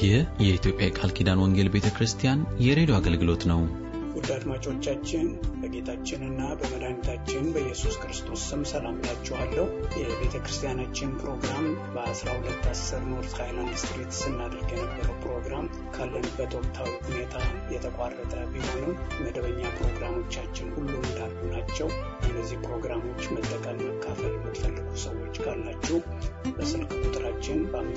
ይህ የኢትዮጵያ ቃል ኪዳን ወንጌል ቤተክርስቲያን የሬዲዮ አገልግሎት ነው። ውድ አድማጮቻችን በጌታችንና በመድኃኒታችን በኢየሱስ ክርስቶስ ስም ሰላም እላችኋለሁ። የቤተክርስቲያናችን ፕሮግራም በ1210 ኖርዝ ሃይላንድ ስትሪት ስናደርግ የነበረው ፕሮግራም ካለንበት ወቅታዊ ሁኔታ የተቋረጠ ቢሆንም መደበኛ ፕሮግራሞቻችን ሁሉ እንዳሉ ናቸው። እነዚህ ፕሮግራሞች መጠቀም መካፈል የምትፈልጉ ሰዎች ካላችሁ በስልክ ቁጥራችን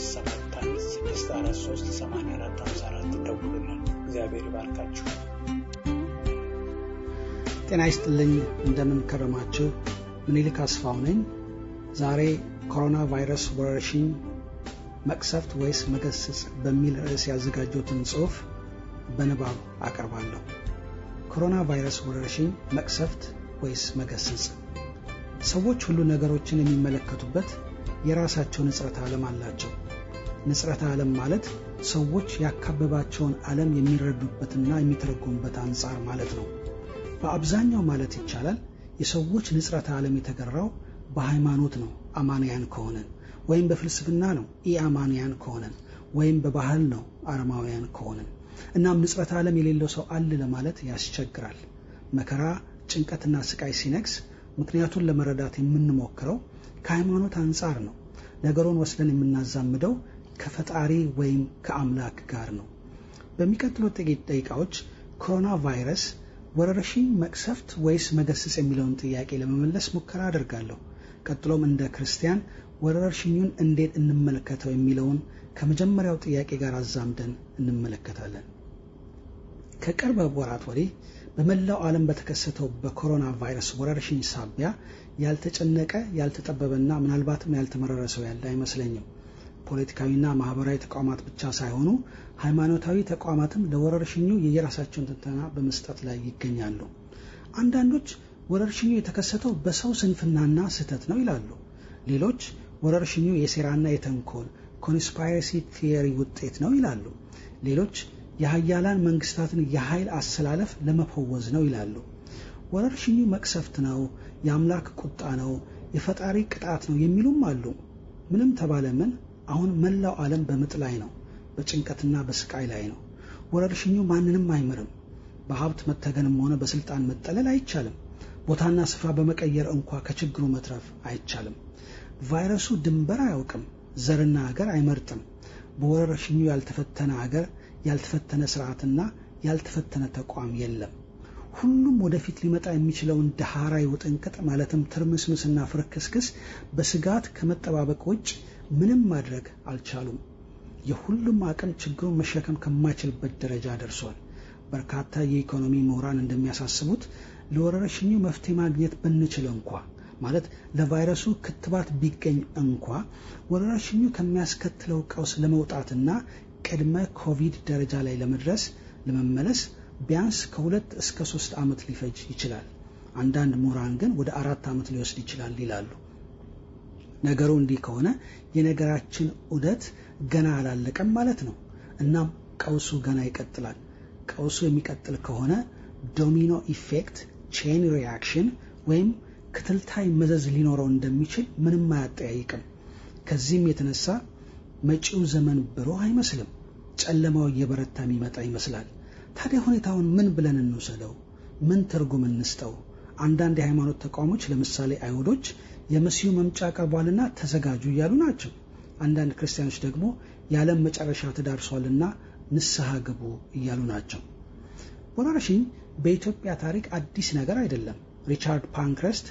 በ571643844 ደውሉልን። እግዚአብሔር ይባርካችሁ። ጤና ይስጥልኝ። እንደምን ከረማችሁ? ምኒልክ አስፋው ነኝ። ዛሬ ኮሮና ቫይረስ ወረርሽኝ መቅሰፍት ወይስ መገሰጽ በሚል ርዕስ ያዘጋጀሁትን ጽሑፍ በንባብ አቀርባለሁ። ኮሮና ቫይረስ ወረርሽኝ መቅሰፍት ወይስ መገሰጽ? ሰዎች ሁሉ ነገሮችን የሚመለከቱበት የራሳቸው ንጽረተ ዓለም አላቸው። ንጽረተ ዓለም ማለት ሰዎች ያካበባቸውን ዓለም የሚረዱበትና የሚተረጉሙበት አንጻር ማለት ነው። በአብዛኛው ማለት ይቻላል የሰዎች ንጽረተ ዓለም የተገራው በሃይማኖት ነው አማንያን ከሆነን፣ ወይም በፍልስፍና ነው ኢአማንያን ከሆነን፣ ወይም በባህል ነው አረማውያን ከሆነን። እናም ንጽረተ ዓለም የሌለው ሰው አለ ለማለት ያስቸግራል። መከራ፣ ጭንቀትና ስቃይ ሲነግስ ምክንያቱን ለመረዳት የምንሞክረው ከሃይማኖት አንጻር ነው። ነገሩን ወስደን የምናዛምደው ከፈጣሪ ወይም ከአምላክ ጋር ነው። በሚቀጥሉት ጥቂት ደቂቃዎች ኮሮና ቫይረስ ወረርሽኝ መቅሰፍት ወይስ መገሰጽ የሚለውን ጥያቄ ለመመለስ ሙከራ አደርጋለሁ። ቀጥሎም እንደ ክርስቲያን ወረርሽኙን እንዴት እንመለከተው የሚለውን ከመጀመሪያው ጥያቄ ጋር አዛምደን እንመለከታለን። ከቅርብ ወራት ወዲህ በመላው ዓለም በተከሰተው በኮሮና ቫይረስ ወረርሽኝ ሳቢያ ያልተጨነቀ ያልተጠበበና ምናልባትም ያልተመረረ ሰው ያለ አይመስለኝም። ፖለቲካዊና ማህበራዊ ተቋማት ብቻ ሳይሆኑ ሃይማኖታዊ ተቋማትም ለወረርሽኙ የየራሳቸውን ትንተና በመስጠት ላይ ይገኛሉ። አንዳንዶች ወረርሽኙ የተከሰተው በሰው ስንፍናና ስህተት ነው ይላሉ። ሌሎች ወረርሽኙ የሴራና የተንኮል ኮንስፓይረሲ ቲዮሪ ውጤት ነው ይላሉ። ሌሎች የሀያላን መንግስታትን የኃይል አሰላለፍ ለመፈወዝ ነው ይላሉ። ወረርሽኙ መቅሰፍት ነው፣ የአምላክ ቁጣ ነው፣ የፈጣሪ ቅጣት ነው የሚሉም አሉ። ምንም ተባለ ምን አሁን መላው ዓለም በምጥ ላይ ነው፣ በጭንቀትና በስቃይ ላይ ነው። ወረርሽኙ ማንንም አይምርም። በሀብት መተገንም ሆነ በስልጣን መጠለል አይቻልም። ቦታና ስፍራ በመቀየር እንኳ ከችግሩ መትረፍ አይቻልም። ቫይረሱ ድንበር አያውቅም፣ ዘርና ሀገር አይመርጥም። በወረርሽኙ ያልተፈተነ ሀገር፣ ያልተፈተነ ስርዓትና ያልተፈተነ ተቋም የለም። ሁሉም ወደፊት ሊመጣ የሚችለውን ዳሃራዊ ውጥንቅጥ ማለትም ትርምስምስና ፍርክስክስ በስጋት ከመጠባበቅ ውጭ ምንም ማድረግ አልቻሉም። የሁሉም አቅም ችግሩን መሸከም ከማይችልበት ደረጃ ደርሷል። በርካታ የኢኮኖሚ ምሁራን እንደሚያሳስቡት ለወረርሽኙ መፍትሄ ማግኘት ብንችል እንኳ ማለት ለቫይረሱ ክትባት ቢገኝ እንኳ ወረርሽኙ ከሚያስከትለው ቀውስ ለመውጣትና ቅድመ ኮቪድ ደረጃ ላይ ለመመለስ ቢያንስ ከ2 እስከ 3 ዓመት ሊፈጅ ይችላል። አንዳንድ ምሁራን ግን ወደ 4 ዓመት ሊወስድ ይችላል ይላሉ። ነገሩ እንዲህ ከሆነ የነገራችን ዑደት ገና አላለቀም ማለት ነው። እናም ቀውሱ ገና ይቀጥላል። ቀውሱ የሚቀጥል ከሆነ ዶሚኖ ኢፌክት፣ ቼን ሪአክሽን ወይም ክትልታይ መዘዝ ሊኖረው እንደሚችል ምንም አያጠያይቅም። ከዚህም የተነሳ መጪው ዘመን ብሩህ አይመስልም። ጨለማው እየበረታ የሚመጣ ይመስላል። ታዲያ ሁኔታውን ምን ብለን እንውሰደው? ምን ትርጉም እንስጠው? አንዳንድ የሃይማኖት ተቋሞች ለምሳሌ አይሁዶች የመሲሁ መምጫ ቀርቧልና ተዘጋጁ እያሉ ናቸው። አንዳንድ ክርስቲያኖች ደግሞ የዓለም መጨረሻ ተዳርሷልና ንስሐ ግቡ እያሉ ናቸው። ወረርሽኝ በኢትዮጵያ ታሪክ አዲስ ነገር አይደለም። ሪቻርድ ፓንክረስት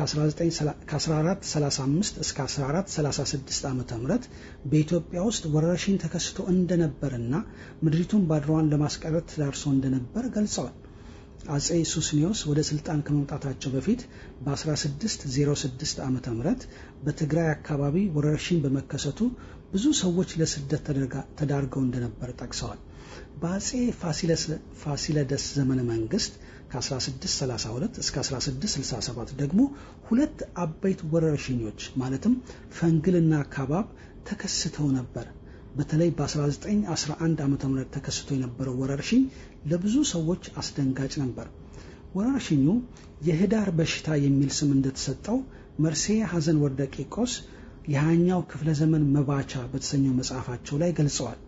ከ1435 እስከ 1436 ዓመተ ምህረት በኢትዮጵያ ውስጥ ወረርሽኝ ተከስቶ እንደነበርና ምድሪቱን ባድሯን ለማስቀረት ተዳርሶ እንደነበር ገልጸዋል። አጼ ሱስኒዮስ ወደ ስልጣን ከመምጣታቸው በፊት በ1606 ዓመተ ምህረት በትግራይ አካባቢ ወረርሽኝ በመከሰቱ ብዙ ሰዎች ለስደት ተዳርገው እንደነበር ጠቅሰዋል። በአጼ ፋሲለደስ ዘመነ መንግስት ከ1632 እስከ 1667 ደግሞ 2 አበይት ወረርሽኞች ማለትም ፈንግልና አካባብ ተከስተው ነበር። በተለይ በ1911 ዓመተ ምህረት ተከስቶ የነበረው ወረርሽኝ ለብዙ ሰዎች አስደንጋጭ ነበር። ወረርሽኙ የህዳር በሽታ የሚል ስም እንደተሰጠው መርሴ ሐዘን ወልደ ቂርቆስ የ20ኛው ክፍለ ዘመን መባቻ በተሰኘው መጽሐፋቸው ላይ ገልጸዋል።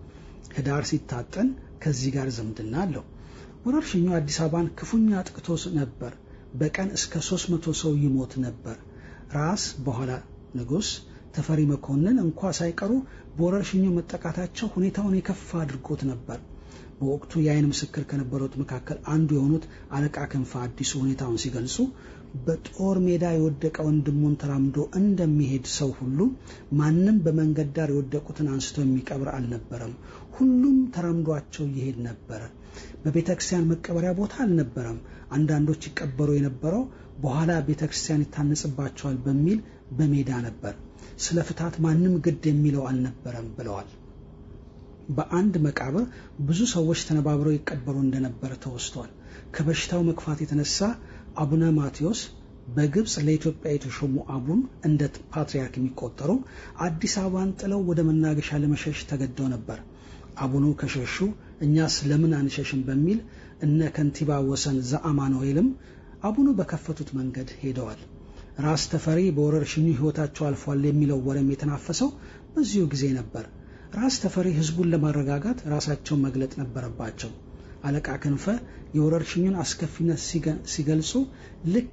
ህዳር ሲታጠን ከዚህ ጋር ዝምድና አለው። ወረርሽኙ አዲስ አበባን ክፉኛ አጥቅቶ ነበር። በቀን እስከ 300 ሰው ይሞት ነበር። ራስ በኋላ ንጉስ ተፈሪ መኮንን እንኳ ሳይቀሩ በወረርሽኙ መጠቃታቸው ሁኔታውን የከፋ አድርጎት ነበር። በወቅቱ የአይን ምስክር ከነበሩት መካከል አንዱ የሆኑት አለቃ ክንፈ አዲሱ ሁኔታውን ሲገልጹ በጦር ሜዳ የወደቀ ወንድሙን ተራምዶ እንደሚሄድ ሰው ሁሉ ማንም በመንገድ ዳር የወደቁትን አንስቶ የሚቀብር አልነበረም። ሁሉም ተራምዷቸው ይሄድ ነበር። በቤተክርስቲያን መቀበሪያ ቦታ አልነበረም። አንዳንዶች ይቀበሩ የነበረው በኋላ ቤተክርስቲያን ይታነጽባቸዋል በሚል በሜዳ ነበር። ስለ ፍታት ማንም ግድ የሚለው አልነበረም ብለዋል። በአንድ መቃብር ብዙ ሰዎች ተነባብረው ይቀበሩ እንደነበር ተወስቷል። ከበሽታው መክፋት የተነሳ አቡነ ማቴዎስ በግብጽ ለኢትዮጵያ የተሾሙ አቡን እንደ ፓትርያርክ የሚቆጠሩ አዲስ አበባን ጥለው ወደ መናገሻ ለመሸሽ ተገደው ነበር። አቡኑ ከሸሹ እኛስ ለምን አንሸሽም በሚል እነ ከንቲባ ወሰን ዘአማኑኤልም አቡኑ በከፈቱት መንገድ ሄደዋል። ራስ ተፈሪ በወረርሽኙ ህይወታቸው አልፏል የሚለው ወሬም የተናፈሰው በዚሁ ጊዜ ነበር። ራስ ተፈሪ ህዝቡን ለማረጋጋት ራሳቸውን መግለጥ ነበረባቸው። አለቃ ክንፈ የወረርሽኙን አስከፊነት ሲገልጹ ልክ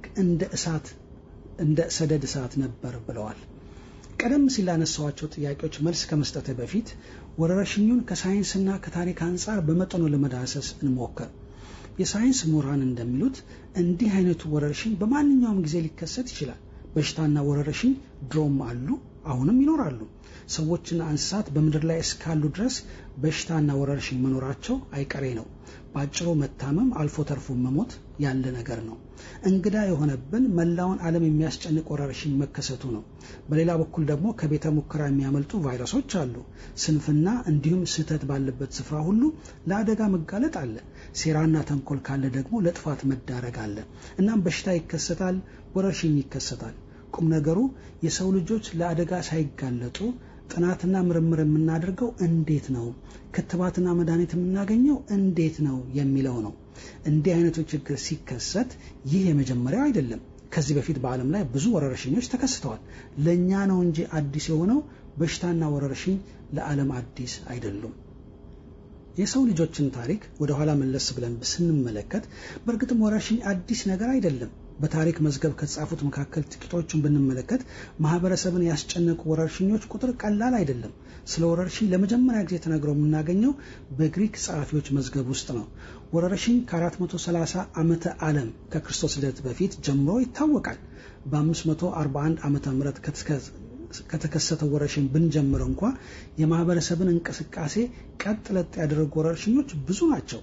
እንደ ሰደድ እሳት ነበር ብለዋል። ቀደም ሲል ያነሳዋቸው ጥያቄዎች መልስ ከመስጠት በፊት ወረርሽኙን ከሳይንስና ከታሪክ አንጻር በመጠኑ ለመዳሰስ እንሞክር። የሳይንስ ምሁራን እንደሚሉት እንዲህ አይነቱ ወረርሽኝ በማንኛውም ጊዜ ሊከሰት ይችላል። በሽታና ወረርሽኝ ድሮም አሉ፣ አሁንም ይኖራሉ። ሰዎችና እንስሳት በምድር ላይ እስካሉ ድረስ በሽታና ወረርሽኝ መኖራቸው አይቀሬ ነው። ባጭሩ መታመም አልፎ ተርፎ መሞት ያለ ነገር ነው። እንግዳ የሆነብን መላውን ዓለም የሚያስጨንቅ ወረርሽኝ መከሰቱ ነው። በሌላ በኩል ደግሞ ከቤተ ሙከራ የሚያመልጡ ቫይረሶች አሉ። ስንፍና እንዲሁም ስህተት ባለበት ስፍራ ሁሉ ለአደጋ መጋለጥ አለ። ሴራና ተንኮል ካለ ደግሞ ለጥፋት መዳረግ አለ። እናም በሽታ ይከሰታል፣ ወረርሽኝ ይከሰታል። ቁም ነገሩ የሰው ልጆች ለአደጋ ሳይጋለጡ ጥናትና ምርምር የምናደርገው እንዴት ነው፣ ክትባትና መድኃኒት የምናገኘው እንዴት ነው የሚለው ነው። እንዲህ አይነቱ ችግር ሲከሰት ይህ የመጀመሪያው አይደለም። ከዚህ በፊት በዓለም ላይ ብዙ ወረርሽኞች ተከስተዋል። ለኛ ነው እንጂ አዲስ የሆነው በሽታና ወረርሽኝ ለዓለም አዲስ አይደሉም። የሰው ልጆችን ታሪክ ወደ ኋላ መለስ ብለን ስንመለከት በእርግጥም ወረርሽኝ አዲስ ነገር አይደለም። በታሪክ መዝገብ ከተጻፉት መካከል ጥቂቶቹን ብንመለከት ማህበረሰብን ያስጨነቁ ወረርሽኞች ቁጥር ቀላል አይደለም። ስለ ወረርሽኝ ለመጀመሪያ ጊዜ ተነግሮ የምናገኘው በግሪክ ጸሐፊዎች መዝገብ ውስጥ ነው። ወረርሽኝ ከ430 ዓመተ ዓለም ከክርስቶስ ልደት በፊት ጀምሮ ይታወቃል። በ541 ዓመተ ምህረት ከተከሰተው ወረርሽኝ ብንጀምር እንኳ የማህበረሰብን እንቅስቃሴ ቀጥ ለጥ ያደረጉ ወረርሽኞች ብዙ ናቸው።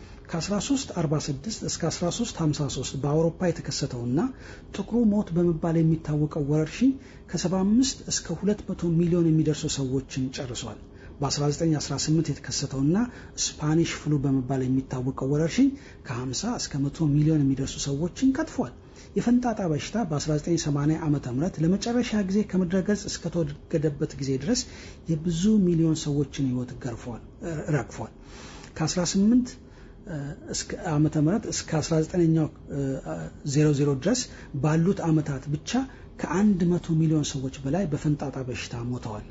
ከ1346 እስከ 1353 በአውሮፓ የተከሰተውና ጥቁሩ ሞት በመባል የሚታወቀው ወረርሽኝ ከ75 እስከ 200 ሚሊዮን የሚደርሱ ሰዎችን ጨርሷል። በ1918 የተከሰተውና ስፓኒሽ ፍሉ በመባል የሚታወቀው ወረርሽኝ ከ50 እስከ 100 ሚሊዮን የሚደርሱ ሰዎችን ቀጥፏል። የፈንጣጣ በሽታ በ1980 ዓመተ ምህረት ለመጨረሻ ጊዜ ከምድረ ገጽ እስከ ተወገደበት ጊዜ ድረስ የብዙ ሚሊዮን ሰዎችን ህይወት ረግፏል። ከ18 እስከ ዓመተ ምህረት እስከ 19ኛው 00 ድረስ ባሉት ዓመታት ብቻ ከ100 ሚሊዮን ሰዎች በላይ በፈንጣጣ በሽታ ሞተዋል።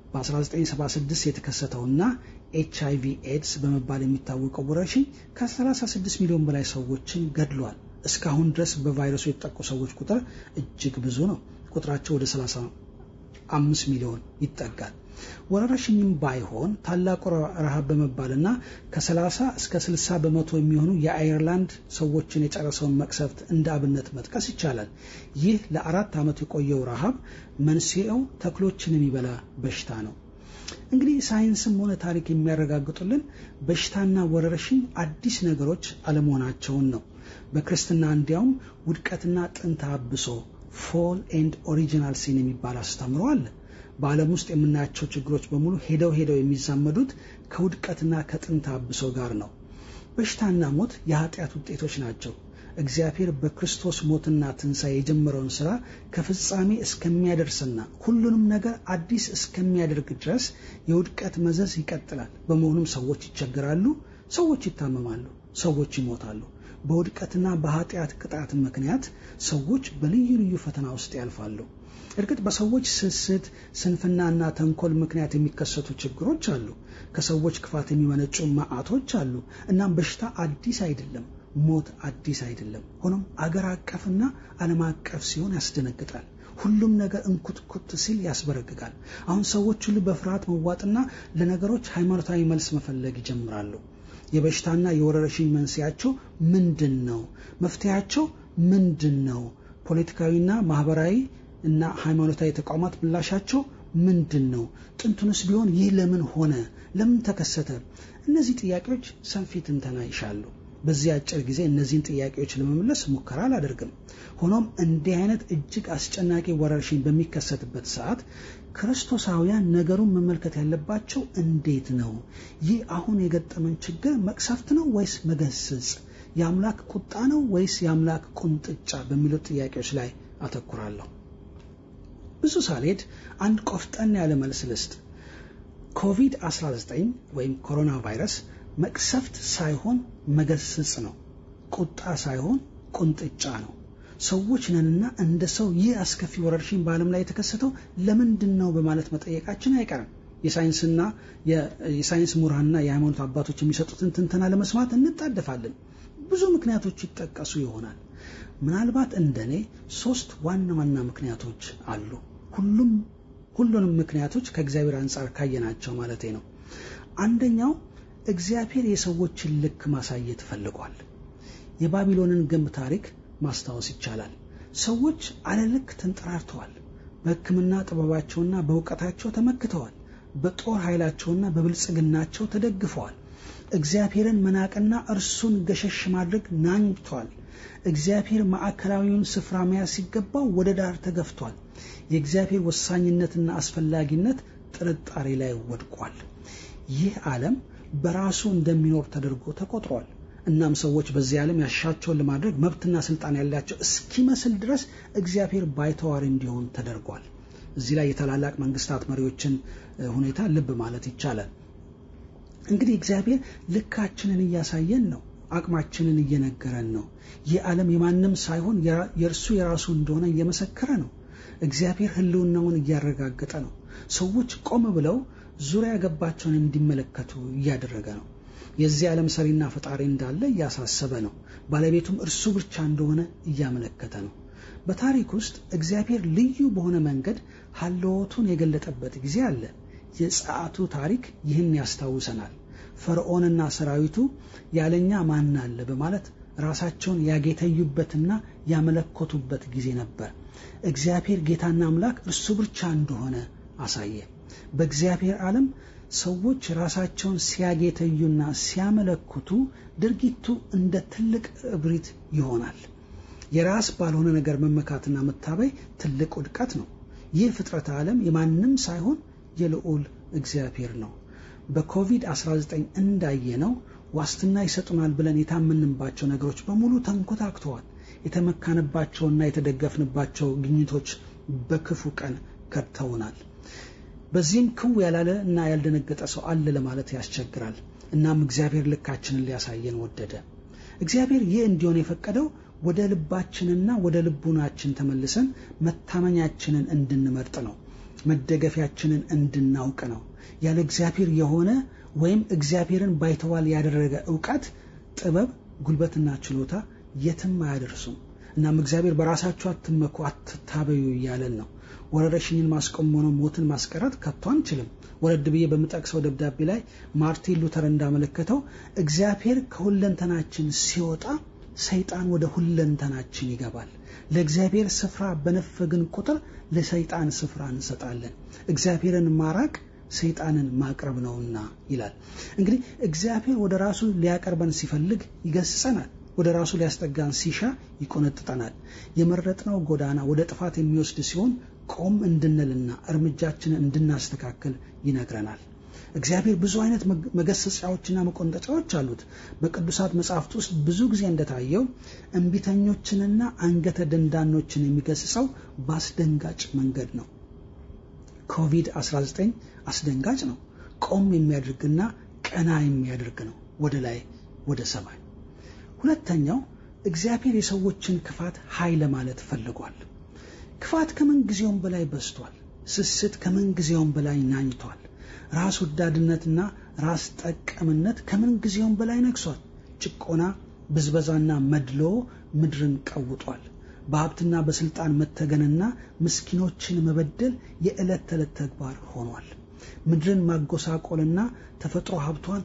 በ1976 የተከሰተውና HIV ኤድስ በመባል የሚታወቀው ወረርሽኝ ከ36 ሚሊዮን በላይ ሰዎችን ገድሏል። እስካሁን ድረስ በቫይረሱ የተጠቁ ሰዎች ቁጥር እጅግ ብዙ ነው። ቁጥራቸው ወደ 35 ሚሊዮን ይጠጋል። ወረርሽኝም ባይሆን ታላቁ ረሃብ በመባልና ከ30 እስከ 60 በመቶ የሚሆኑ የአየርላንድ ሰዎችን የጨረሰውን መቅሰፍት እንደ አብነት መጥቀስ ይቻላል። ይህ ለ4 ዓመት የቆየው ረሃብ መንስኤው ተክሎችን የሚበላ በሽታ ነው። እንግዲህ ሳይንስም ሆነ ታሪክ የሚያረጋግጡልን በሽታና ወረርሽኝ አዲስ ነገሮች አለመሆናቸውን ነው። በክርስትና እንዲያውም ውድቀትና ጥንተ አብሶ ፎል ኤንድ ኦሪጂናል ሲን የሚባል አስተምሮ አለ። በዓለም ውስጥ የምናያቸው ችግሮች በሙሉ ሄደው የሚዛመዱት ከውድቀትና ከጥንተ አብሶ ጋር ነው። በሽታና ሞት የኃጢአት ውጤቶች ናቸው። እግዚአብሔር በክርስቶስ ሞትና ትንሣኤ የጀመረውን ሥራ ከፍጻሜ እስከሚያደርስና ሁሉንም ነገር አዲስ እስከሚያደርግ ድረስ የውድቀት መዘዝ ይቀጥላል። በመሆኑም ሰዎች ይቸገራሉ፣ ሰዎች ይታመማሉ፣ ሰዎች ይሞታሉ። በውድቀትና በኃጢአት ቅጣት ምክንያት ሰዎች በልዩ ልዩ ፈተና ውስጥ ያልፋሉ። እርግጥ በሰዎች ስስት ስንፍናና ተንኮል ምክንያት የሚከሰቱ ችግሮች አሉ። ከሰዎች ክፋት የሚመነጩ መዓቶች አሉ። እናም በሽታ አዲስ አይደለም፣ ሞት አዲስ አይደለም። ሆኖም አገር አቀፍና ዓለም አቀፍ ሲሆን ያስደነግጣል። ሁሉም ነገር እንኩትኩት ሲል ያስበረግጋል። አሁን ሰዎች ሁሉ በፍርሃት መዋጥና ለነገሮች ሃይማኖታዊ መልስ መፈለግ ይጀምራሉ። የበሽታና የወረርሽኝ መንስኤያቸው ምንድነው? መፍትሄያቸው ምንድነው? ፖለቲካዊና ማህበራዊ እና ሃይማኖታዊ ተቋማት ምላሻቸው ምንድነው? ጥንቱንስ ቢሆን ይህ ለምን ሆነ? ለምን ተከሰተ? እነዚህ ጥያቄዎች ሰፊ ትንተና ይሻሉ። በዚህ አጭር ጊዜ እነዚህን ጥያቄዎች ለመመለስ ሙከራ አላደርግም። ሆኖም እንዲህ አይነት እጅግ አስጨናቂ ወረርሽኝ በሚከሰትበት ሰዓት ክርስቶሳውያን ነገሩን መመልከት ያለባቸው እንዴት ነው? ይህ አሁን የገጠመን ችግር መቅሰፍት ነው ወይስ መገሰጽ? የአምላክ ቁጣ ነው ወይስ የአምላክ ቁንጥጫ? በሚሉ ጥያቄዎች ላይ አተኩራለሁ። ብዙ ሳልሄድ አንድ ቆፍጠን ያለ መልስ ልስጥ። ኮቪድ-19 ወይም ኮሮና ቫይረስ መቅሰፍት ሳይሆን መገሰጽ ነው። ቁጣ ሳይሆን ቁንጥጫ ነው። ሰዎች ነንና እንደ ሰው ይህ አስከፊ ወረርሽኝ በዓለም ላይ የተከሰተው ለምንድነው በማለት መጠየቃችን አይቀርም። የሳይንስ ምሁራንና የሃይማኖት አባቶች የሚሰጡትን ትንተና ለመስማት እንጣደፋለን። ብዙ ምክንያቶች ይጠቀሱ ይሆናል። ምናልባት እንደኔ 3 ዋና ዋና ምክንያቶች አሉ። ሁሉንም ምክንያቶች ከእግዚአብሔር አንጻር ካየናቸው ማለቴ ነው። አንደኛው እግዚአብሔር የሰዎችን ልክ ማሳየት ፈልጓል። የባቢሎንን ግንብ ታሪክ ማስታወስ ይቻላል። ሰዎች አለልክ ተንጠራርተዋል። በሕክምና ጥበባቸውና በእውቀታቸው ተመክተዋል። በጦር ኃይላቸውና በብልጽግናቸው ተደግፈዋል። እግዚአብሔርን መናቅና እርሱን ገሸሽ ማድረግ ናኝቷል። እግዚአብሔር ማዕከላዊውን ስፍራ መያዝ ሲገባው ወደ ዳር ተገፍቷል። የእግዚአብሔር ወሳኝነትና አስፈላጊነት ጥርጣሬ ላይ ወድቋል። ይህ ዓለም በራሱ እንደሚኖር ተደርጎ ተቆጥሯል። እናም ሰዎች በዚህ ዓለም ያሻቸውን ለማድረግ መብትና ስልጣን ያላቸው እስኪመስል ድረስ እግዚአብሔር ባይተዋር እንዲሆን ተደርጓል። እዚህ ላይ የታላላቅ መንግስታት መሪዎችን ሁኔታ ልብ ማለት ይቻላል። እንግዲህ እግዚአብሔር ልካችንን እያሳየን ነው። አቅማችንን እየነገረን ነው። ይህ ዓለም የማንም ሳይሆን የእርሱ የራሱ እንደሆነ እየመሰከረ ነው። እግዚአብሔር ህልውናውን እያረጋገጠ ነው። ሰዎች ቆም ብለው ዙሪያ ገባቸውን እንዲመለከቱ እያደረገ ነው። የዚህ ዓለም ሰሪና ፈጣሪ እንዳለ እያሳሰበ ነው። ባለቤቱም እርሱ ብቻ እንደሆነ እያመለከተ ነው። በታሪክ ውስጥ እግዚአብሔር ልዩ በሆነ መንገድ ሀልዎቱን የገለጠበት ጊዜ አለ። የጸአቱ ታሪክ ይህን ያስታውሰናል። ፈርዖንና ሰራዊቱ ያለኛ ማን አለ በማለት ራሳቸውን ያጌተዩበትና ያመለከቱበት ጊዜ ነበር። እግዚአብሔር ጌታና አምላክ እርሱ ብቻ እንደሆነ አሳየ። በእግዚአብሔር ዓለም ሰዎች ራሳቸውን ሲያጌተዩና ሲያመለክቱ ድርጊቱ እንደ ትልቅ እብሪት ይሆናል። የራስ ባልሆነ ነገር መመካትና መታበይ ትልቅ ውድቀት ነው። ይህ ፍጥረተ ዓለም የማንም ሳይሆን የልዑል እግዚአብሔር ነው። በኮቪድ-19 እንዳየነው ዋስትና ይሰጡናል ብለን የታመንባቸው ነገሮች በሙሉ ተንኮታክተዋል። የተመካንባቸውና የተደገፍንባቸው ግኝቶች በክፉ ቀን ከድተውናል። በዚህም ክው ያላለ እና ያልደነገጠ ሰው አለ ለማለት ያስቸግራል። እናም እግዚአብሔር ልካችንን ሊያሳየን ወደደ። እግዚአብሔር ይህ እንዲሆን የፈቀደው ወደ ልባችንና ወደ ልቡናችን ተመልሰን መታመኛችንን እንድንመርጥ ነው። መደገፊያችንን እንድናውቅ ነው። ያለ እግዚአብሔር የሆነ ወይም እግዚአብሔርን ባይተዋል ያደረገ ዕውቀት፣ ጥበብ፣ ጉልበትና ችሎታ የትም አያደርሱም። እናም እግዚአብሔር በራሳችሁ አትመኩ፣ አትታበዩ እያለን ነው። ወረርሽኝን ማስቆም ሆነ ሞትን ማስቀረት ከቶ አንችልም። ወረድ ብዬ በመጠቅሰው ደብዳቤ ላይ ማርቲን ሉተር እንዳመለከተው እግዚአብሔር ከሁለንተናችን ሲወጣ ሰይጣን ወደ ሁለንተናችን ይገባል። ለእግዚአብሔር ስፍራ በነፈግን ቁጥር ለሰይጣን ስፍራ እንሰጣለን። እግዚአብሔርን ማራቅ ሰይጣንን ማቅረብ ነውና ይላል። እንግዲህ እግዚአብሔር ወደ ራሱ ሊያቀርበን ሲፈልግ ይገስጸናል። ወደ ራሱ ሊያስጠጋን ሲሻ ይቆነጥጠናል። የመረጥነው ጎዳና ወደ ጥፋት የሚወስድ ሲሆን ቆም እንድንልና እርምጃችንን እንድናስተካክል ይነግረናል። እግዚአብሔር ብዙ አይነት መገሰጫዎችና መቆንጠጫዎች አሉት። በቅዱሳት መጻሕፍት ውስጥ ብዙ ጊዜ እንደታየው እንቢተኞችንና አንገተ ደንዳኖችን የሚገስጸው በአስደንጋጭ መንገድ ነው። ኮቪድ-19 አስደንጋጭ ነው። ቆም የሚያደርግና ቀና የሚያደርግ ነው፣ ወደ ላይ ወደ ሰማይ። ሁለተኛው እግዚአብሔር የሰዎችን ክፋት ኃይል ማለት ፈልጓል። ክፋት ከምን ጊዜውም በላይ በዝቷል። ስስት ከምን ጊዜውም በላይ ናኝቷል። ራስ ወዳድነትና ራስ ጠቀምነት ከምን ጊዜውም በላይ ነግሷል። ጭቆና፣ ብዝበዛና መድሎ ምድርን ቀውጧል። በሀብትና በስልጣን መተገንና ምስኪኖችን መበደል የዕለት ተዕለት ተግባር ሆኗል። ምድርን ማጎሳቆልና ተፈጥሮ ሀብቷን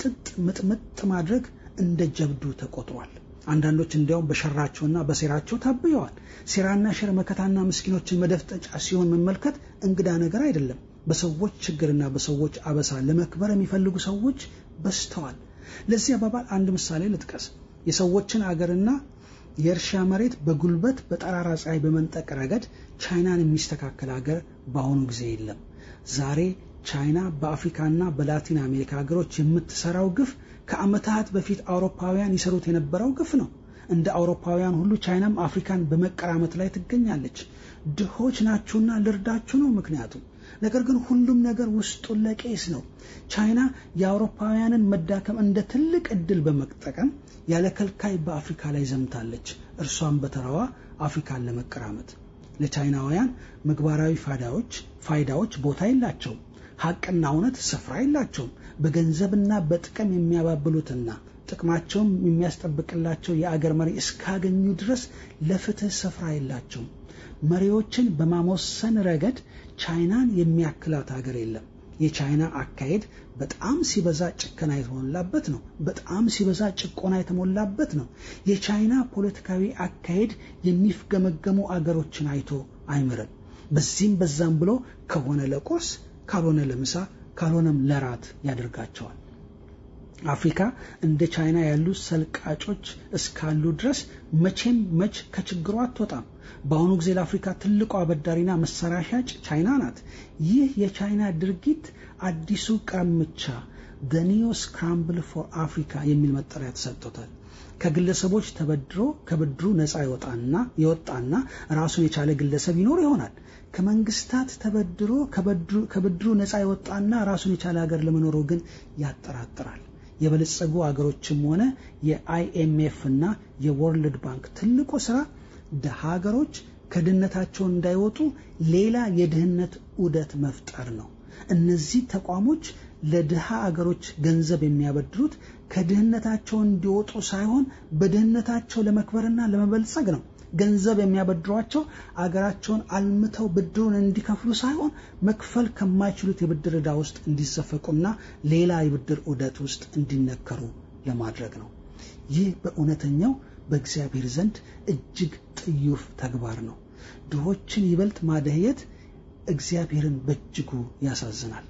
ምጥምጥ ማድረግ እንደ ጀብዱ ተቆጥሯል። አንዳንዶች እንዲያውም በሸራቸውና በሴራቸው ታብየዋል። ሴራና ሸር መከታና ምስኪኖችን መደፍጠጫ ሲሆን መመልከት እንግዳ ነገር አይደለም። በሰዎች ችግርና በሰዎች አበሳ ለመክበር የሚፈልጉ ሰዎች በዝተዋል። ለዚህ አባባል አንድ ምሳሌ ልጥቀስ። የሰዎችን አገርና የእርሻ መሬት በጉልበት በጠራራ ፀሐይ በመንጠቅ ረገድ ቻይናን የሚስተካከል አገር በአሁኑ ጊዜ የለም። ዛሬ ቻይና በአፍሪካና በላቲን አሜሪካ ሀገሮች የምትሰራው ግፍ ከዓመታት በፊት አውሮፓውያን ይሰሩት የነበረው ግፍ ነው። እንደ አውሮፓውያን ሁሉ ቻይናም አፍሪካን በመቀራመት ላይ ትገኛለች። ድሆች ናችሁና ልርዳችሁ ነው ምክንያቱ። ነገር ግን ሁሉም ነገር ውስጡን ለቄስ ነው። ቻይና የአውሮፓውያንን መዳከም እንደ ትልቅ እድል በመጠቀም ያለ ከልካይ በአፍሪካ ላይ ዘምታለች። እርሷም በተራዋ አፍሪካን ለመቀራመት። ለቻይናውያን ምግባራዊ ፋይዳዎች ቦታ የላቸውም። ሐቅና እውነት ስፍራ የላቸውም። በገንዘብና በጥቅም የሚያባብሉትና ጥቅማቸውም የሚያስጠብቅላቸው የአገር መሪ እስካገኙ ድረስ ለፍትህ ስፍራ የላቸውም። መሪዎችን በማሞሰን ረገድ ቻይናን የሚያክላት ሀገር የለም። የቻይና አካሄድ በጣም ሲበዛ ጭከና የተሞላበት ነው። በጣም ሲበዛ ጭቆና የተሞላበት ነው። የቻይና ፖለቲካዊ አካሄድ የሚፍገመገሙ አገሮችን አይቶ አይምርም። በዚህም በዛም ብሎ ከሆነ ለቁርስ ካልሆነ ለምሳ ካልሆነም ለራት ያደርጋቸዋል። አፍሪካ እንደ ቻይና ያሉ ሰልቃጮች እስካሉ ድረስ መች ከችግሯ አትወጣም። በአሁኑ ጊዜ ለአፍሪካ ትልቋ አበዳሪና መሳሪያ ሻጭ ቻይና ናት። ይህ የቻይና ድርጊት አዲሱ ቅርምቻ the new scramble for Africa የሚል መጠሪያ ተሰጥቶታል። ከግለሰቦች ተበድሮ ከብድሩ ነፃ ይወጣና ራሱን የቻለ ግለሰብ ይኖር ይሆናል። ከመንግስታት ተበድሮ ከብድሩ ነፃ ይወጣና ራሱን የቻለ ሀገር ለመኖሩ ግን ያጠራጥራል። የበለጸጉ አገሮችም ሆነ የአይኤምኤፍ እና የወርልድ ባንክ ትልቁ ስራ ሀገሮች ከድህነታቸው እንዳይወጡ ሌላ የድህነት ዑደት መፍጠር ነው። እነዚህ ተቋሞች ለድሃ አገሮች ገንዘብ የሚያበድሩት ከድህነታቸው እንዲወጡ ሳይሆን በድህነታቸው ለመክበርና ለመበልጸግ ነው። ገንዘብ የሚያበድሯቸው አገራቸውን አልምተው ብድሩን እንዲከፍሉ ሳይሆን መክፈል ከማይችሉት የብድር ዕዳ ውስጥ እንዲዘፈቁና ሌላ የብድር ዑደት ውስጥ እንዲነከሩ ለማድረግ ነው። ይህ በእውነተኛው በእግዚአብሔር ዘንድ እጅግ ጥዩፍ ተግባር ነው። ድሆችን ይበልጥ ማደህየት እግዚአብሔርን በእጅጉ ያሳዝናል።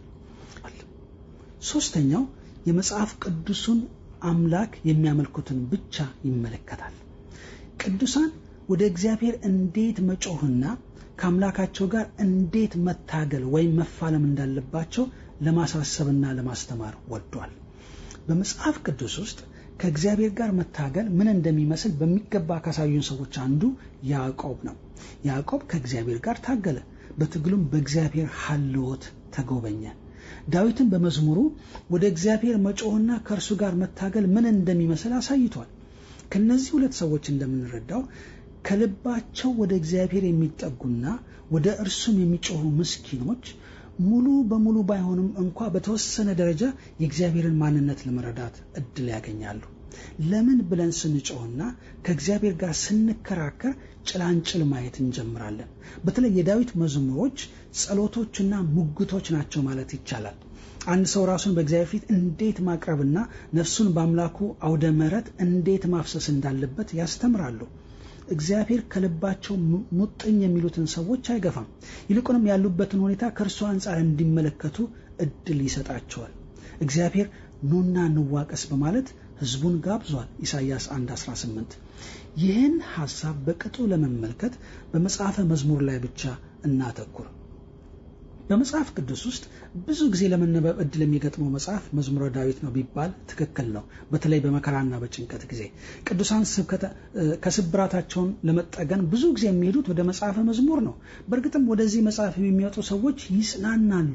ሶስተኛው የመጽሐፍ ቅዱሱን አምላክ የሚያመልኩትን ብቻ ይመለከታል። ቅዱሳን ወደ እግዚአብሔር እንዴት መጮህና ከአምላካቸው ጋር እንዴት መታገል ወይም መፋለም እንዳለባቸው ለማሳሰብና ለማስተማር ወዷል። በመጽሐፍ ቅዱስ ውስጥ ከእግዚአብሔር ጋር መታገል ምን እንደሚመስል በሚገባ ካሳዩን ሰዎች አንዱ ያዕቆብ ነው። ያዕቆብ ከእግዚአብሔር ጋር ታገለ። በትግሉም በእግዚአብሔር ሐልዎት ተጎበኘ። ዳዊትን በመዝሙሩ ወደ እግዚአብሔር መጮህና ከእርሱ ጋር መታገል ምን እንደሚመስል አሳይቷል። ከነዚህ ሁለት ሰዎች እንደምንረዳው ከልባቸው ወደ እግዚአብሔር የሚጠጉና ወደ እርሱም የሚጮሁ ምስኪኖች ሙሉ በሙሉ ባይሆንም እንኳ በተወሰነ ደረጃ የእግዚአብሔርን ማንነት ለመረዳት እድል ያገኛሉ። ለምን ብለን ስንጮህና ከእግዚአብሔር ጋር ስንከራከር ጭላንጭል ማየት እንጀምራለን። በተለይ የዳዊት መዝሙሮች ጸሎቶችና ሙግቶች ናቸው ማለት ይቻላል። አንድ ሰው ራሱን በእግዚአብሔር ፊት እንዴት ማቅረብና ነፍሱን በአምላኩ አውደ ምሕረት እንዴት ማፍሰስ እንዳለበት ያስተምራሉ። እግዚአብሔር ከልባቸው ሙጥኝ የሚሉትን ሰዎች አይገፋም። ይልቁንም ያሉበትን ሁኔታ ከእርሱ አንጻር እንዲመለከቱ እድል ይሰጣቸዋል። እግዚአብሔር ኑና እንዋቀስ በማለት ሕዝቡን ጋብዟል። ኢሳይያስ 1:18። ይህን ሐሳብ በቅጡ ለመመልከት በመጽሐፈ መዝሙር ላይ ብቻ እናተኩር። በመጽሐፍ ቅዱስ ውስጥ ብዙ ጊዜ ለመነበብ እድል የሚገጥመው መጽሐፍ መዝሙረ ዳዊት ነው ቢባል ትክክል ነው። በተለይ በመከራና በጭንቀት ጊዜ ቅዱሳን ከስብራታቸውን ለመጠገን ብዙ ጊዜ የሚሄዱት ወደ መጽሐፈ መዝሙር ነው። በእርግጥም ወደዚህ መጽሐፍ የሚመጡ ሰዎች ይጽናናሉ፣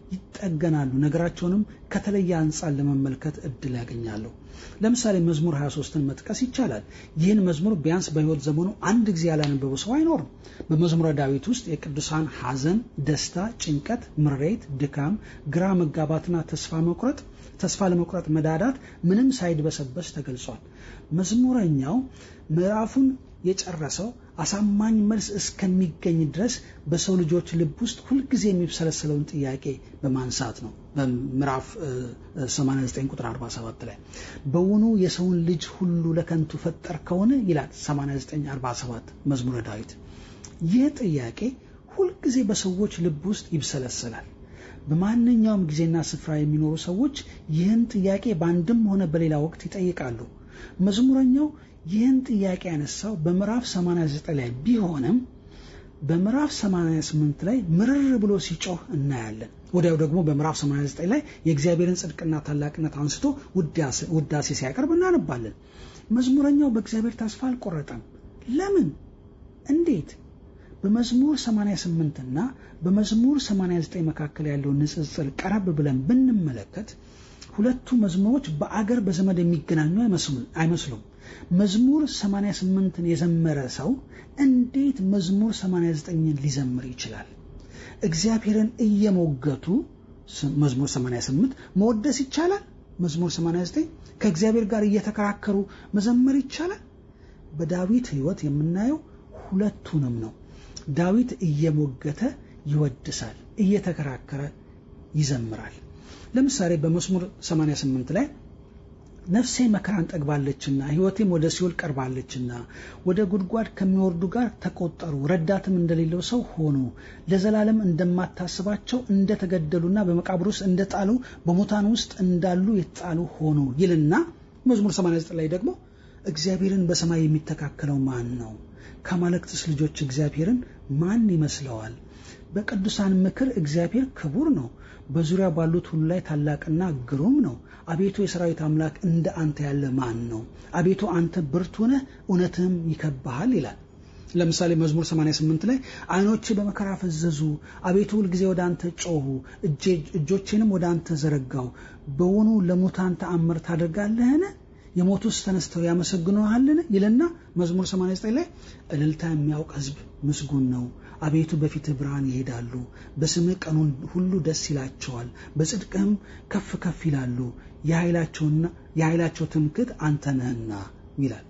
ይጠገናሉ፣ ነገራቸውንም ከተለየ አንጻር ለመመልከት እድል ያገኛሉ። ለምሳሌ መዝሙር 23ን መጥቀስ ይቻላል። ይህን መዝሙር ቢያንስ በሕይወት ዘመኑ አንድ ጊዜ ያላነበበ ሰው አይኖርም። በመዝሙረ ዳዊት ውስጥ የቅዱሳን ሐዘን፣ ደስታ፣ ጭንቀት፣ ምሬት፣ ድካም፣ ግራ መጋባትና ተስፋ ለመቁረጥ መዳዳት ምንም ሳይድበሰበስ ተገልጿል። መዝሙረኛው ምዕራፉን የጨረሰው አሳማኝ መልስ እስከሚገኝ ድረስ በሰው ልጆች ልብ ውስጥ ሁልጊዜ የሚብሰለሰለውን ጥያቄ በማንሳት ነው። በምዕራፍ 89 ቁጥር 47 ላይ በውኑ የሰውን ልጅ ሁሉ ለከንቱ ፈጠርከውን ይላል 89:47 መዝሙረ ዳዊት። ይህ ጥያቄ ሁልጊዜ በሰዎች ልብ ውስጥ ይብሰለሰላል። በማንኛውም ጊዜና ስፍራ የሚኖሩ ሰዎች ይህን ጥያቄ በአንድም ሆነ በሌላ ወቅት ይጠይቃሉ። መዝሙረኛው ይህን ጥያቄ ያነሳው በምዕራፍ 89 ላይ ቢሆንም በምዕራፍ 88 ላይ ምርር ብሎ ሲጮህ እናያለን። ወዲያው ደግሞ በምዕራፍ 89 ላይ የእግዚአብሔርን ጽድቅና ታላቅነት አንስቶ ውዳሴ ሲያቀርብ እናነባለን። መዝሙረኛው በእግዚአብሔር ተስፋ አልቆረጠም። ለምን? እንዴት? በመዝሙር 88 እና በመዝሙር 89 መካከል ያለው ንጽጽር ቀረብ ብለን ብንመለከት ሁለቱ መዝሙሮች በአገር በዘመድ የሚገናኙ አይመስሉም። መዝሙር 88ን የዘመረ ሰው እንዴት መዝሙር 89ን ሊዘምር ይችላል? እግዚአብሔርን እየሞገቱ መዝሙር 88 መወደስ ይቻላል? መዝሙር 89 ከእግዚአብሔር ጋር እየተከራከሩ መዘመር ይቻላል? በዳዊት ሕይወት የምናየው ሁለቱንም ነው። ዳዊት እየሞገተ ይወድሳል፣ እየተከራከረ ይዘምራል። ለምሳሌ በመዝሙር 88 ላይ ነፍሴ መከራን ጠግባለችና ሕይወቴም ወደ ሲኦል ቀርባለችና ወደ ጉድጓድ ከሚወርዱ ጋር ተቆጠሩ፣ ረዳትም እንደሌለው ሰው ሆኑ፣ ለዘላለም እንደማታስባቸው እንደተገደሉና በመቃብር ውስጥ እንደጣሉ በሙታን ውስጥ እንዳሉ የተጣሉ ሆኑ ይልና መዝሙር 89 ላይ ደግሞ እግዚአብሔርን በሰማይ የሚተካከለው ማን ነው? ከአማልክትስ ልጆች እግዚአብሔርን ማን ይመስለዋል? በቅዱሳን ምክር እግዚአብሔር ክቡር ነው፣ በዙሪያ ባሉት ሁሉ ላይ ታላቅና ግሩም ነው። አቤቱ የሰራዊት አምላክ እንደ አንተ ያለ ማን ነው? አቤቱ አንተ ብርቱ ነህ፣ እውነትህም ይከብሃል ይላል። ለምሳሌ መዝሙር 88 ላይ ዓይኖቼ በመከራ ፈዘዙ፣ አቤቱ ሁልጊዜ ወደ አንተ ጮሁ፣ እጆቼንም ወደ አንተ ዘረጋው። በውኑ ለሙታን ተአምር ታደርጋለህን? የሞቱስ ተነስተው ያመሰግኑሃልን? ይልና መዝሙር 89 ላይ እልልታ የሚያውቅ ሕዝብ ምስጉን ነው። አቤቱ በፊትህ ብርሃን ይሄዳሉ፣ በስምህ ቀኑን ሁሉ ደስ ይላቸዋል፣ በጽድቅህም ከፍ ከፍ ይላሉ። የኃይላቸው ትምክህት አንተ ነህና ይላል።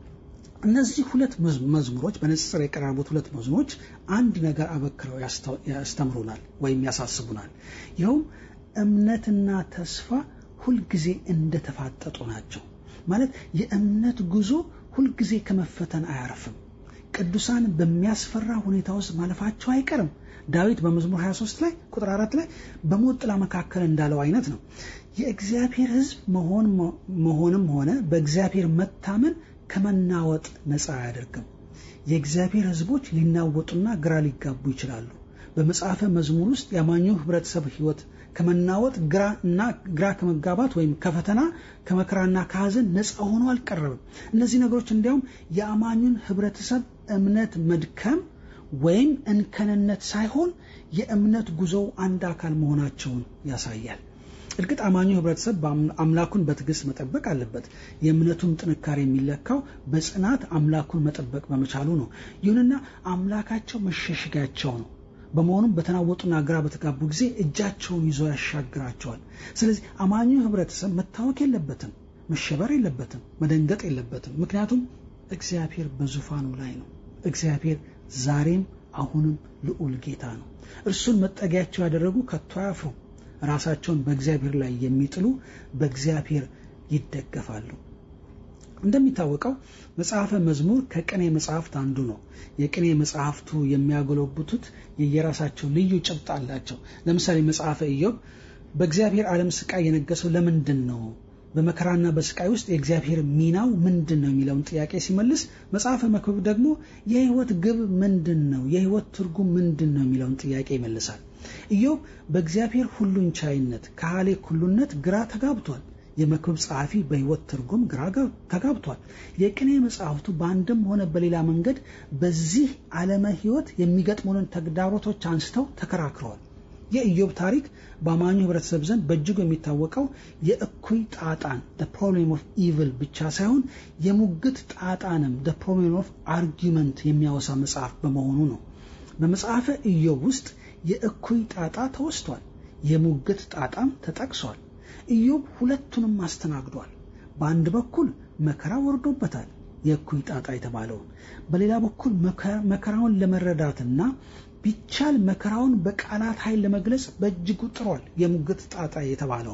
እነዚህ ሁለት መዝሙሮች በንጽጽር የቀረቡት ሁለት መዝሙሮች አንድ ነገር አበክረው ያስተምሩናል ወይም ያሳስቡናል። ይኸውም እምነትና ተስፋ ሁልጊዜ እንደተፋጠጡ ናቸው። ማለት የእምነት ጉዞ ሁልጊዜ ከመፈተን አያርፍም። ቅዱሳን በሚያስፈራ ሁኔታ ውስጥ ማለፋቸው አይቀርም። ዳዊት በመዝሙር 23 ላይ ቁጥር 4 ላይ በሞት ጥላ መካከል እንዳለው አይነት ነው። የእግዚአብሔር ሕዝብ መሆንም ሆነ በእግዚአብሔር መታመን ከመናወጥ ነፃ አያደርግም። የእግዚአብሔር ሕዝቦች ሊናወጡና ግራ ሊጋቡ ይችላሉ። በመጽሐፈ መዝሙር ውስጥ የአማኙ ህብረተሰብ ሕይወት ከመናወጥ ግራ ከመጋባት ወይም ከፈተና ከመከራና ከሐዘን ነፃ ሆኖ አልቀረበም። እነዚህ ነገሮች እንዲያውም የአማኙን ህብረተሰብ እምነት መድከም ወይም እንከንነት ሳይሆን የእምነት ጉዞው አንድ አካል መሆናቸውን ያሳያል። እርግጥ አማኙ ህብረተሰብ አምላኩን በትዕግስት መጠበቅ አለበት። የእምነቱም ጥንካሬ የሚለካው በጽናት አምላኩን መጠበቅ በመቻሉ ነው። ይሁንና አምላካቸው መሸሸጊያቸው ነው። በመሆኑም በተናወጡና ግራ በተጋቡ ጊዜ እጃቸውን ይዞ ያሻግራቸዋል። ስለዚህ አማኙ ህብረተሰብ መታወክ የለበትም፣ መሸበር የለበትም፣ መደንገጥ የለበትም። ምክንያቱም እግዚአብሔር በዙፋኑ ላይ ነው። እግዚአብሔር ዛሬም አሁንም ልዑል ጌታ ነው። እርሱን መጠጊያቸው ያደረጉ ከቶ አያፍሩም። ራሳቸውን በእግዚአብሔር ላይ የሚጥሉ በእግዚአብሔር ይደገፋሉ። እንደሚታወቀው መጽሐፈ መዝሙር ከቅኔ መጽሐፍት አንዱ ነው። የቅኔ መጽሐፍቱ የሚያጎለብቱት የየራሳቸው ልዩ ጭብጥ አላቸው። ለምሳሌ መጽሐፈ ኢዮብ በእግዚአብሔር ዓለም ስቃይ የነገሰው ለምንድን ነው? በመከራና በስቃይ ውስጥ የእግዚአብሔር ሚናው ምንድን ነው የሚለውን ጥያቄ ሲመልስ፣ መጽሐፈ መክብብ ደግሞ የህይወት ግብ ምንድን ነው? የህይወት ትርጉም ምንድን ነው የሚለውን ጥያቄ ይመልሳል። ኢዮብ በእግዚአብሔር ሁሉን ቻይነት ከሃሌ ሁሉነት ግራ ተጋብቷል። የመክብብ ጸሐፊ በህይወት ትርጉም ግራ ተጋብቷል። የቅኔ መጽሐፍቱ በአንድም ሆነ በሌላ መንገድ በዚህ ዓለመ ህይወት የሚገጥሙንን ተግዳሮቶች አንስተው ተከራክረዋል። የኢዮብ ታሪክ በአማኙ ህብረተሰብ ዘንድ በእጅጉ የሚታወቀው የእኩይ ጣጣን the problem of evil ብቻ ሳይሆን የሙግት ጣጣንም the problem of argument የሚያወሳ መጽሐፍ በመሆኑ ነው። በመጽሐፈ ኢዮብ ውስጥ የእኩይ ጣጣ ተወስቷል፣ የሙግት ጣጣም ተጠቅሷል። ኢዮብ ሁለቱንም አስተናግዷል። በአንድ በኩል መከራ ወርዶበታል፣ የእኩይ ጣጣ የተባለው፣ በሌላ በኩል መከራውን ለመረዳትና ቢቻል መከራውን በቃላት ኃይል ለመግለጽ በእጅጉ ጥሯል፣ የሙግት ጣጣ የተባለው።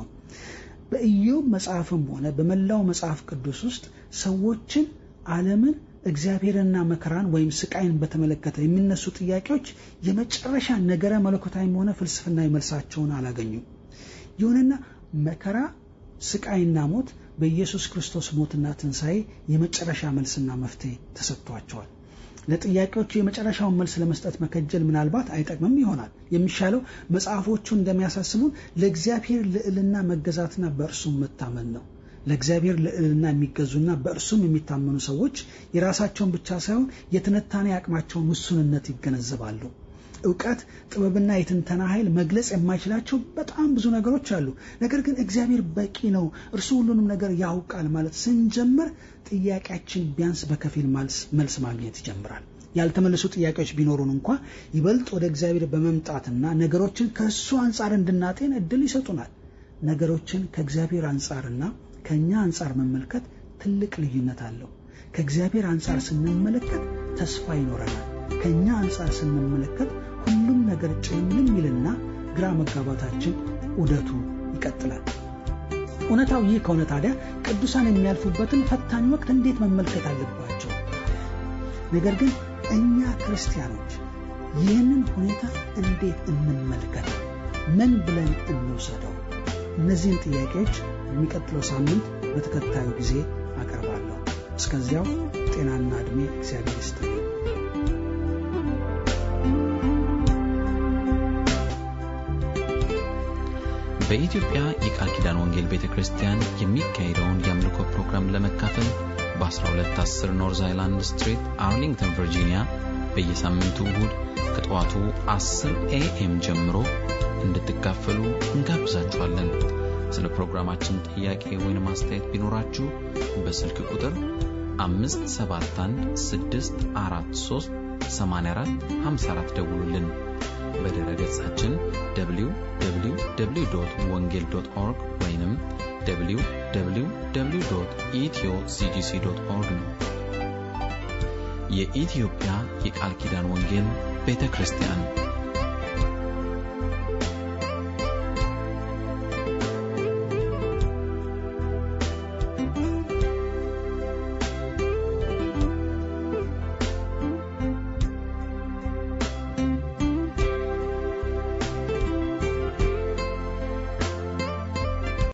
በኢዮብ መጽሐፍም ሆነ በመላው መጽሐፍ ቅዱስ ውስጥ ሰዎችን፣ ዓለምን፣ እግዚአብሔርና መከራን ወይም ስቃይን በተመለከተ የሚነሱ ጥያቄዎች የመጨረሻ ነገረ መለኮታዊ ሆነ ፍልስፍናዊ መልሳቸውን አላገኙም። ይሁንና መከራ፣ ስቃይና ሞት በኢየሱስ ክርስቶስ ሞትና ትንሣኤ የመጨረሻ መልስና መፍትሄ ተሰጥቷቸዋል። ለጥያቄዎቹ የመጨረሻውን መልስ ለመስጠት መከጀል ምናልባት አይጠቅምም ይሆናል። የሚሻለው መጽሐፎቹ እንደሚያሳስቡን ለእግዚአብሔር ልዕልና መገዛትና በእርሱም መታመን ነው። ለእግዚአብሔር ልዕልና የሚገዙና በእርሱም የሚታመኑ ሰዎች የራሳቸውን ብቻ ሳይሆን የትንታኔ አቅማቸውን ውሱንነት ይገነዘባሉ። ዕውቀት፣ ጥበብና የትንተና ኃይል መግለጽ የማይችላቸው በጣም ብዙ ነገሮች አሉ። ነገር ግን እግዚአብሔር በቂ ነው፣ እርሱ ሁሉንም ነገር ያውቃል ማለት ስንጀምር ጥያቄያችን ቢያንስ በከፊል መልስ ማግኘት ይጀምራል። ያልተመለሱ ጥያቄዎች ቢኖሩን እንኳን ይበልጥ ወደ እግዚአብሔር በመምጣትና ነገሮችን ከእሱ አንጻር እንድናጤን እድል ይሰጡናል። ነገሮችን ከእግዚአብሔር አንጻርና ከኛ አንጻር መመልከት ትልቅ ልዩነት አለው። ከእግዚአብሔር አንጻር ስንመለከት ተስፋ ይኖረናል። ከኛ አንጻር ስንመለከት ሁሉም ነገር ጭምም ይልና ግራ መጋባታችን ዑደቱ ይቀጥላል። እውነታው ይህ ከሆነ ታዲያ ቅዱሳን የሚያልፉበትን ፈታኝ ወቅት እንዴት መመልከት አለባቸው? ነገር ግን እኛ ክርስቲያኖች ይህንን ሁኔታ እንዴት እንመልከት? ምን ብለን እንውሰደው? እነዚህን ጥያቄዎች የሚቀጥለው ሳምንት በተከታዩ ጊዜ አቀርባለሁ። እስከዚያው ጤናና ዕድሜ እግዚአብሔር ይስጥልኝ። በኢትዮጵያ የቃል ኪዳን ወንጌል ቤተክርስቲያን የሚካሄደውን የአምልኮ ፕሮግራም ለመካፈል በ1210 ኖርዝ አይላንድ ስትሪት አርሊንግተን ቨርጂኒያ በየሳምንቱ እሁድ ከጠዋቱ 10 AM ጀምሮ እንድትካፈሉ እንጋብዛችኋለን። ስለ ፕሮግራማችን ጥያቄ ወይም አስተያየት ቢኖራችሁ በስልክ ቁጥር 571643844 ደውሉልን። በድረ ገጻችን www.wongel.org ወይንም www.ethio.cgc.org ነው። የኢትዮጵያ የቃል ኪዳን ወንጌል ቤተክርስቲያን